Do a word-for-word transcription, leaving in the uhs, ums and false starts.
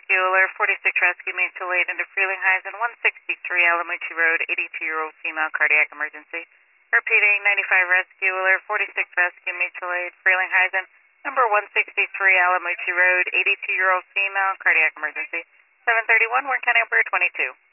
Rescue, alert forty-six Rescue, mutual aid into Frelinghuysen, one sixty-three Alamucci Road, eighty-two-year-old female, cardiac emergency. Repeating, ninety-five Rescue, alert forty-six Rescue, mutual aid, Frelinghuysen, number one sixty-three Alamucci Road, eighty-two-year-old female, cardiac emergency. seven thirty-one, Warren County Operator twenty-two.